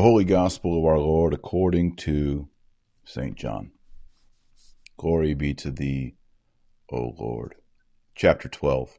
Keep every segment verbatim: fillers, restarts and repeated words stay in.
The Holy Gospel of our Lord according to Saint John. Glory be to thee, O Lord. Chapter twelve.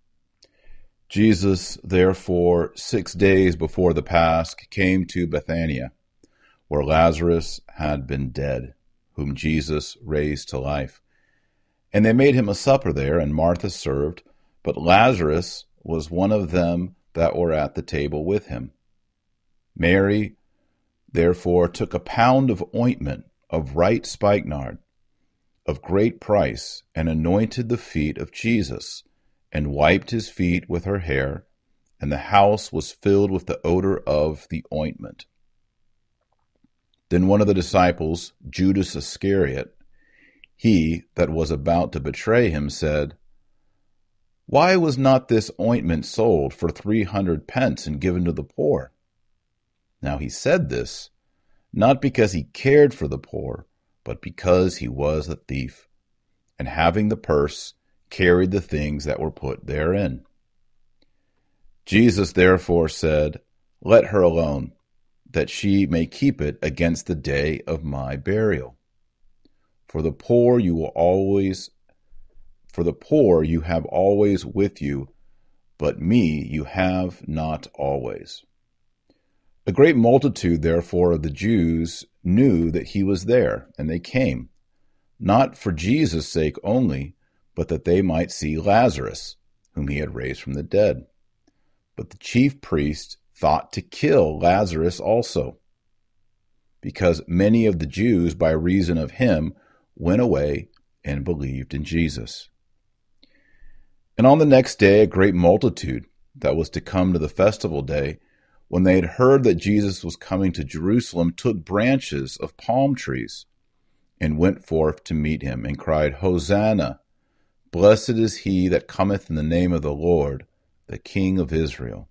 Jesus, therefore, six days before the Pasch, came to Bethania, where Lazarus had been dead, whom Jesus raised to life. And they made him a supper there, and Martha served, but Lazarus was one of them that were at the table with him. Mary, therefore, took a pound of ointment of right spikenard, of great price, and anointed the feet of Jesus, and wiped his feet with her hair, and the house was filled with the odor of the ointment. Then one of the disciples, Judas Iscariot, he that was about to betray him, said, Why was not this ointment sold for three hundred pence and given to the poor? Now he said this, not because he cared for the poor, but because he was a thief, and having the purse, carried the things that were put therein. Jesus therefore said, Let her alone, that she may keep it against the day of my burial. For the poor you will always, for the poor you have always with you, but me you have not always. A great multitude, therefore, of the Jews knew that he was there, and they came, not for Jesus' sake only, but that they might see Lazarus, whom he had raised from the dead. But the chief priests thought to kill Lazarus also, because many of the Jews, by reason of him, went away and believed in Jesus. And on the next day, a great multitude that was to come to the festival day, when they had heard that Jesus was coming to Jerusalem, took branches of palm trees and went forth to meet him, and cried, Hosanna! Blessed is he that cometh in the name of the Lord, the King of Israel.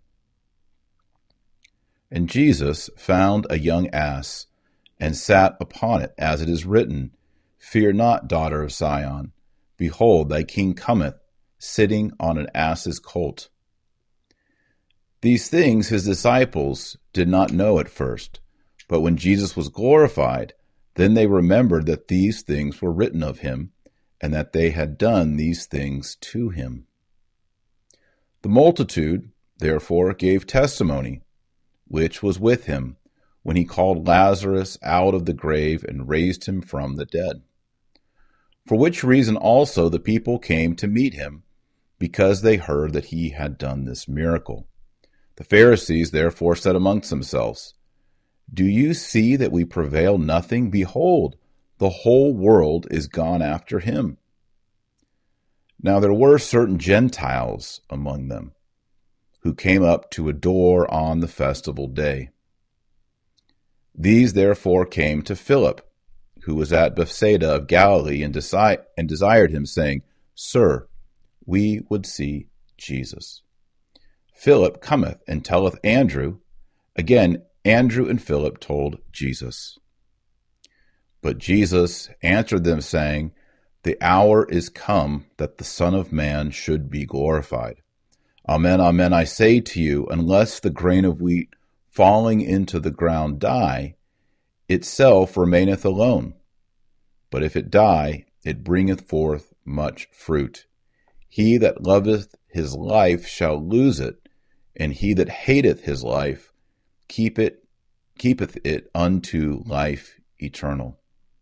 And Jesus found a young ass, and sat upon it, as it is written, Fear not, daughter of Sion. Behold, thy king cometh, sitting on an ass's colt. These things his disciples did not know at first, but when Jesus was glorified, then they remembered that these things were written of him, and that they had done these things to him. The multitude, therefore, gave testimony, which was with him, when he called Lazarus out of the grave and raised him from the dead. For which reason also the people came to meet him, because they heard that he had done this miracle. The Pharisees therefore said amongst themselves, Do you see that we prevail nothing? Behold, the whole world is gone after him. Now there were certain Gentiles among them, who came up to adore on the festival day. These therefore came to Philip, who was at Bethsaida of Galilee, and, desi- and desired him, saying, Sir, we would see Jesus. Philip cometh and telleth Andrew. Again, Andrew and Philip told Jesus. But Jesus answered them, saying, The hour is come that the Son of Man should be glorified. Amen, amen, I say to you, unless the grain of wheat falling into the ground die, itself remaineth alone. But if it die, it bringeth forth much fruit. He that loveth his life shall lose it, and he that hateth his life keep it, keepeth it unto life eternal.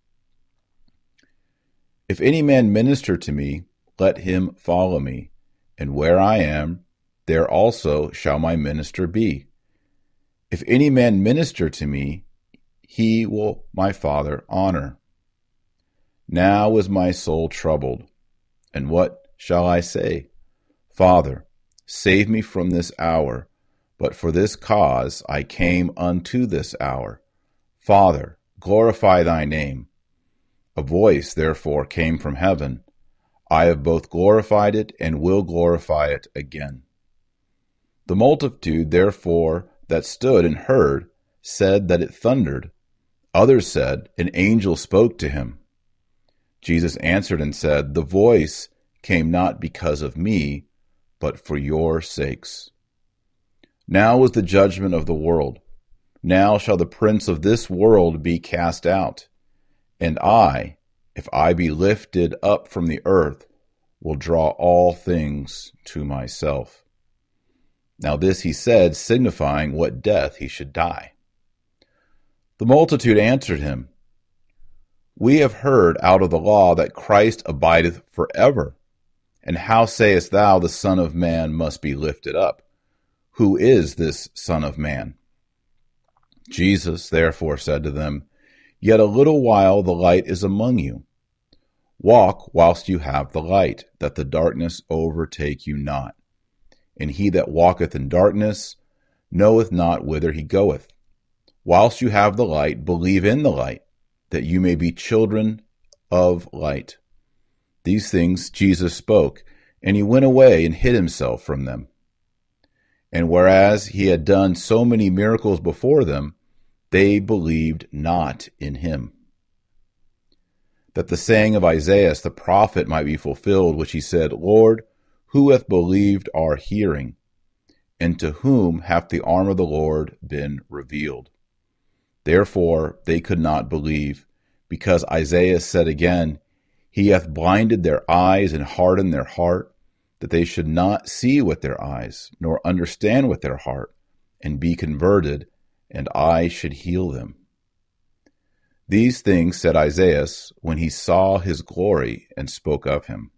If any man minister to me, let him follow me, and where I am, there also shall my minister be. If any man minister to me, he will my Father honor. Now is my soul troubled, and what shall I say? Father, save me from this hour, but for this cause I came unto this hour. Father, glorify thy name. A voice therefore came from heaven. I have both glorified it and will glorify it again. The multitude therefore that stood and heard said that it thundered. Others said, An angel spoke to him. Jesus answered and said, The voice came not because of me, but for your sakes. Now is the judgment of the world. Now shall the prince of this world be cast out. And I, if I be lifted up from the earth, will draw all things to myself. Now this he said, signifying what death he should die. The multitude answered him, We have heard out of the law that Christ abideth forever. And how sayest thou, the Son of Man must be lifted up? Who is this Son of Man? Jesus therefore said to them, Yet a little while the light is among you. Walk whilst you have the light, that the darkness overtake you not. And he that walketh in darkness knoweth not whither he goeth. Whilst you have the light, believe in the light, that you may be children of light. These things Jesus spoke, and he went away and hid himself from them. And whereas he had done so many miracles before them, they believed not in him. That the saying of Isaiah the prophet might be fulfilled, which he said, Lord, who hath believed our hearing? And to whom hath the arm of the Lord been revealed? Therefore they could not believe, because Isaiah said again, He hath blinded their eyes and hardened their heart, that they should not see with their eyes, nor understand with their heart, and be converted, and I should heal them. These things said Isaiah when he saw his glory and spoke of him.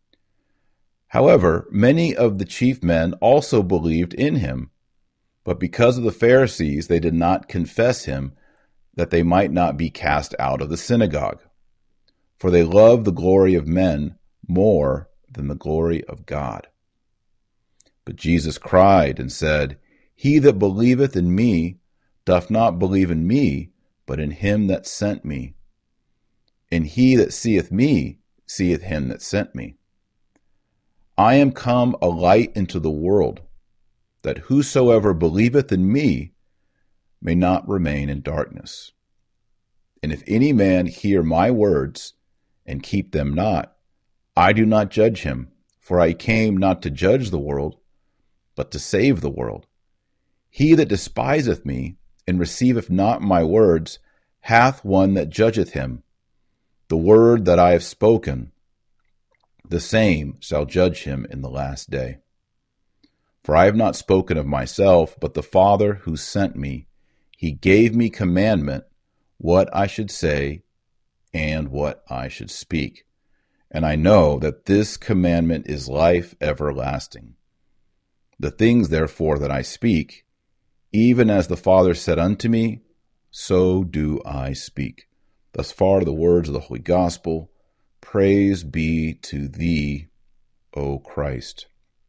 However, many of the chief men also believed in him, but because of the Pharisees they did not confess him, that they might not be cast out of the synagogue. For they love the glory of men more than the glory of God. But Jesus cried and said, He that believeth in me doth not believe in me, but in him that sent me. And he that seeth me seeth him that sent me. I am come a light into the world, that whosoever believeth in me may not remain in darkness. And if any man hear my words and keep them not, I do not judge him, for I came not to judge the world, but to save the world. He that despiseth me and receiveth not my words hath one that judgeth him. The word that I have spoken, the same shall judge him in the last day. For I have not spoken of myself, but the Father who sent me, he gave me commandment what I should say and what I should speak. And I know that this commandment is life everlasting. The things, therefore, that I speak, even as the Father said unto me, so do I speak. Thus far the words of the Holy Gospel. Praise be to thee, O Christ.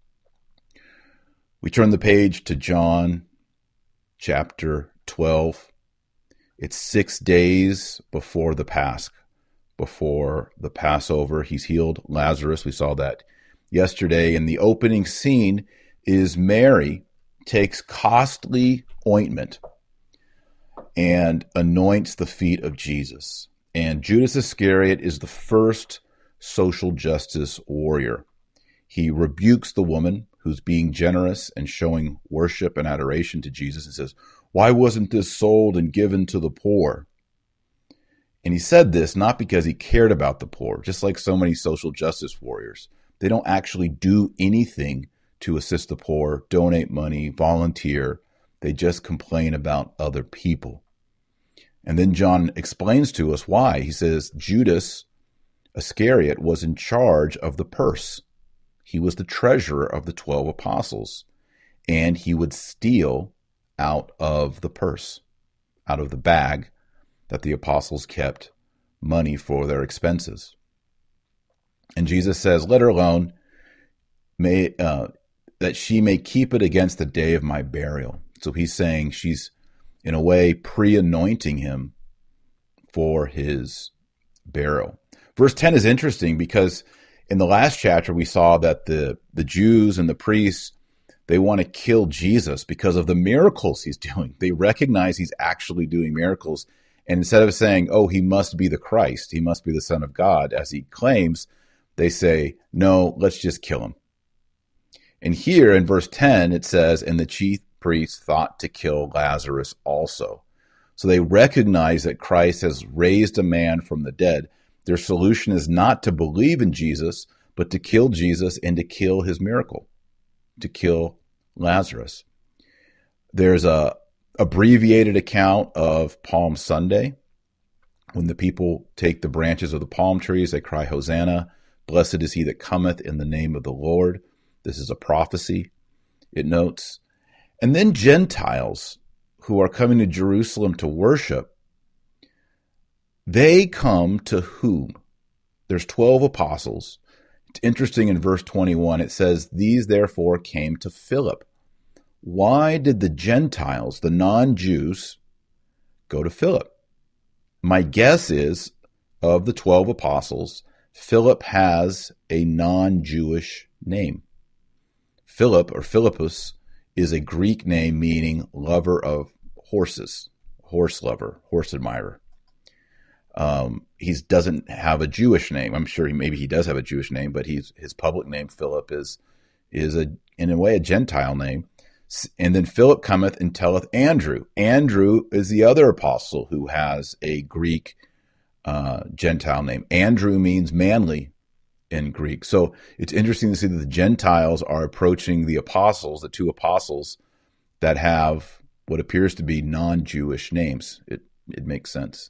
We turn the page to John chapter twelve. It's six days before the Pasch, before the Passover. He's healed Lazarus. We saw that yesterday. And the opening scene is Mary takes costly ointment and anoints the feet of Jesus. And Judas Iscariot is the first social justice warrior. He rebukes the woman who's being generous and showing worship and adoration to Jesus and says, why wasn't this sold and given to the poor? And he said this not because he cared about the poor, just like so many social justice warriors. They don't actually do anything to assist the poor, donate money, volunteer. They just complain about other people. And then John explains to us why. He says Judas Iscariot was in charge of the purse. He was the treasurer of the twelve apostles, and he would steal out of the purse, out of the bag that the apostles kept money for their expenses. And Jesus says, let her alone, may, uh, that she may keep it against the day of my burial. So he's saying she's, in a way, pre-anointing him for his burial. Verse ten is interesting because in the last chapter we saw that the, the Jews and the priests, they want to kill Jesus because of the miracles he's doing. They recognize he's actually doing miracles. And instead of saying, oh, he must be the Christ, he must be the Son of God, as he claims, they say, no, let's just kill him. And here in verse ten, it says, and the chief priests thought to kill Lazarus also. So they recognize that Christ has raised a man from the dead. Their solution is not to believe in Jesus, but to kill Jesus and to kill his miracle, to kill Lazarus. There's a abbreviated account of Palm Sunday. When the people take the branches of the palm trees, they cry, Hosanna, blessed is he that cometh in the name of the Lord. This is a prophecy, it notes. And then Gentiles who are coming to Jerusalem to worship, they come to whom? There's twelve apostles. It's interesting in verse twenty-one, it says, these therefore came to Philip. Why did the Gentiles, the non-Jews, go to Philip? My guess is, of the twelve apostles, Philip has a non-Jewish name. Philip, or Philippus, is a Greek name meaning lover of horses, horse lover, horse admirer. Um, he doesn't have a Jewish name. I'm sure he, maybe he does have a Jewish name, but he's, his public name, Philip, is, is a, in a way, a Gentile name. And then Philip cometh and telleth Andrew. Andrew is the other apostle who has a Greek uh, Gentile name. Andrew means manly in Greek. So it's interesting to see that the Gentiles are approaching the apostles, the two apostles that have what appears to be non-Jewish names. It it makes sense.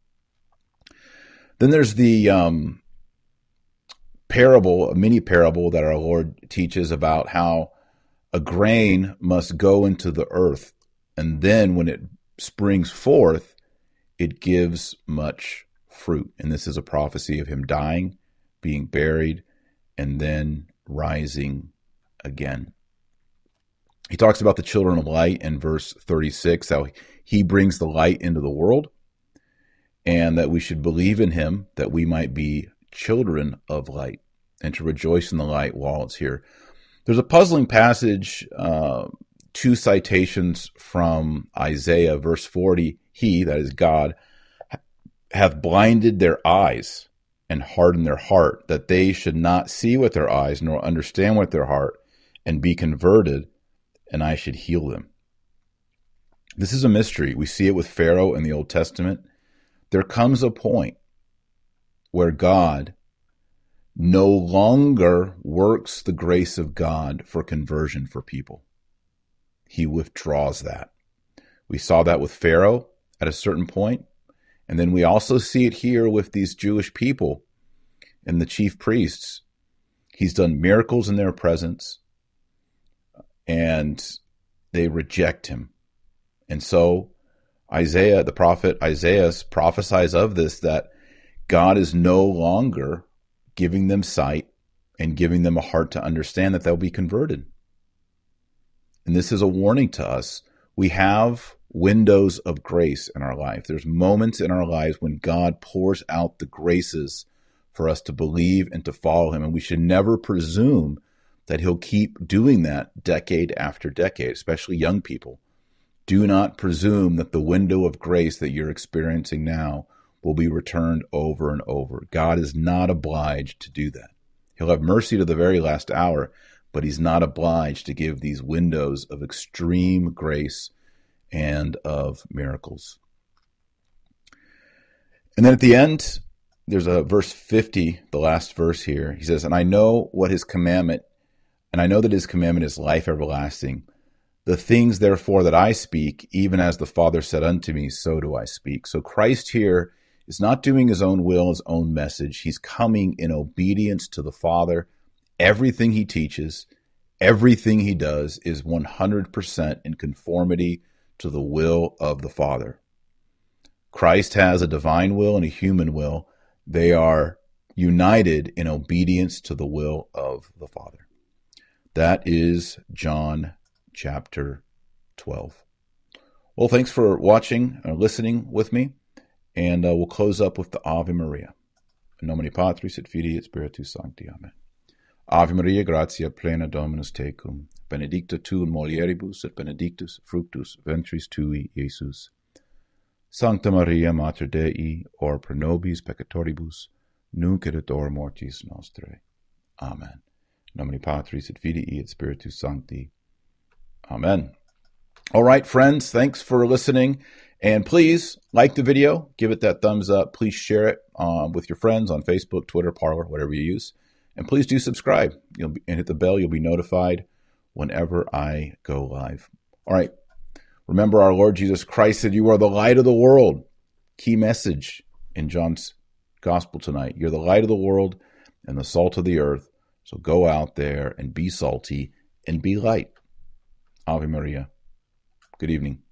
Then there's the um, parable, a mini parable that our Lord teaches about how a grain must go into the earth, and then when it springs forth, it gives much fruit. And this is a prophecy of him dying, being buried, and then rising again. He talks about the children of light in verse thirty-six, how he brings the light into the world, and that we should believe in him that we might be children of light and to rejoice in the light while it's here. There's a puzzling passage, uh, two citations from Isaiah, verse forty. He, that is God, hath blinded their eyes and hardened their heart, that they should not see with their eyes, nor understand with their heart, and be converted, and I should heal them. This is a mystery. We see it with Pharaoh in the Old Testament. There comes a point where God no longer works the grace of God for conversion for people. He withdraws that. We saw that with Pharaoh at a certain point, and then we also see it here with these Jewish people and the chief priests. He's done miracles in their presence, and they reject him. And so Isaiah, the prophet Isaiah, prophesies of this, that God is no longer giving them sight and giving them a heart to understand that they'll be converted. And this is a warning to us. We have windows of grace in our life. There's moments in our lives when God pours out the graces for us to believe and to follow him. And we should never presume that he'll keep doing that decade after decade, especially young people. Do not presume that the window of grace that you're experiencing now will be returned over and over. God is not obliged to do that. He'll have mercy to the very last hour, but he's not obliged to give these windows of extreme grace and of miracles. And then at the end, there's a verse fifty, the last verse here. He says, and I know what his commandment, and I know that his commandment is life everlasting. The things, therefore, that I speak, even as the Father said unto me, so do I speak. So Christ here is not doing his own will, his own message. He's coming in obedience to the Father. Everything he teaches, everything he does is one hundred percent in conformity to the will of the Father. Christ has a divine will and a human will. They are united in obedience to the will of the Father. That is John chapter twelve. Well, thanks for watching or listening with me. And uh, we'll close up with the Ave Maria. In nomine Patris et Filii et Spiritus Sancti. Amen. Ave Maria, gratia plena Dominus tecum, benedicta tu in mulieribus et benedictus fructus ventris tui, Iesus. Sancta Maria, Mater Dei, ora pro nobis peccatoribus, nunc et ad hora mortis nostrae. Amen. In nomine Patris et Filii et Spiritus Sancti. Amen. All right, friends, thanks for listening. And please like the video, give it that thumbs up. Please share it um, with your friends on Facebook, Twitter, Parler, whatever you use. And please do subscribe. You'll be, and hit the bell. You'll be notified whenever I go live. All right. Remember, our Lord Jesus Christ said, "You are the light of the world." Key message in John's gospel tonight. You're the light of the world and the salt of the earth. So go out there and be salty and be light. Ave Maria. Good evening.